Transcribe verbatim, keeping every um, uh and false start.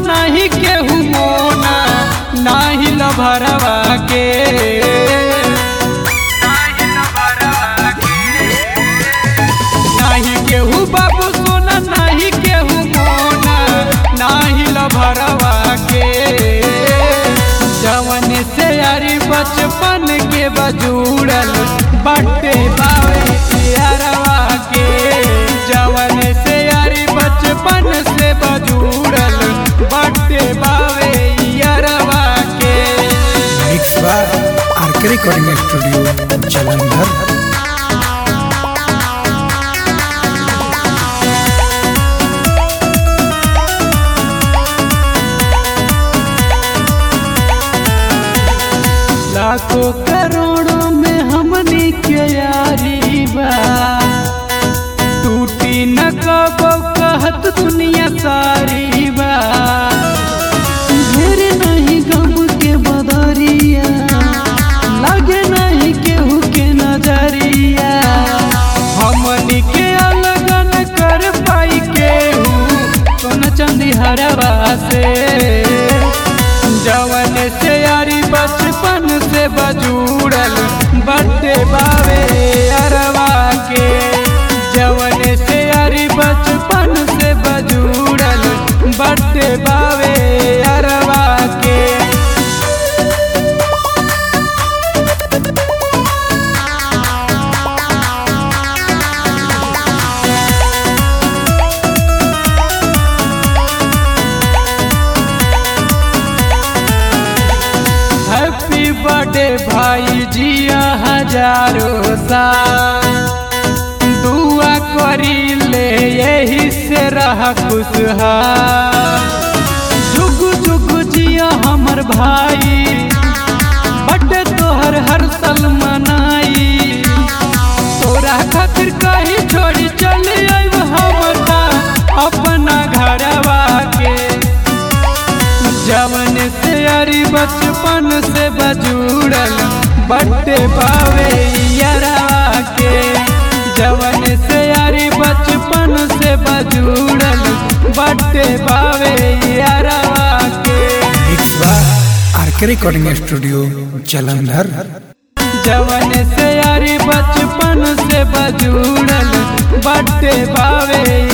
नहीं केहू मोना नाही लभरवा के नहीं केहू बाबू सोना नहीं केहू मोना नाही लभरवा के जवन से यारी बचपन के बजूड़ल बाटे बावे यारवा के जवन से यारी बचपन से बजूड़ल बाटे बावे यारवा के। Mix by RK recording studio Jalandhar. लाखों करोड़ों में हमनी के यारी बा टूटी न कबो कहत दुनिया सारी बा घेर नहीं गम के बदरिया लगे नहीं केहू के नजरिया हमनी के अलग न कर पाई केहू कौन चंदी हरवा से जवन से यारी बचपन से बजूड़ल बटे बावे अरवा के जवन से यारी बचपन से बजूड़ल बटे बावे अरवा के। हैप्पी बर्थडे भाई जिया हजारों साल दुआ करी ले यही से रहा खुशहाल जुग जुग जिया हमर भाई बर्थडे तोहर हर साल मनाई तोरा खातिर कहीं छोड़ी चल आइब हमरा अपना घरवा के जवन से यारी बचपन से बजूड़ल बटे बावे यारवा के जवन से यारी बचपन से बजूड़ल बटे बावे यारवा के। Mix by RK recording studio Jalandhar. जवन से यारी बचपन से बजूड़ल बटे बावे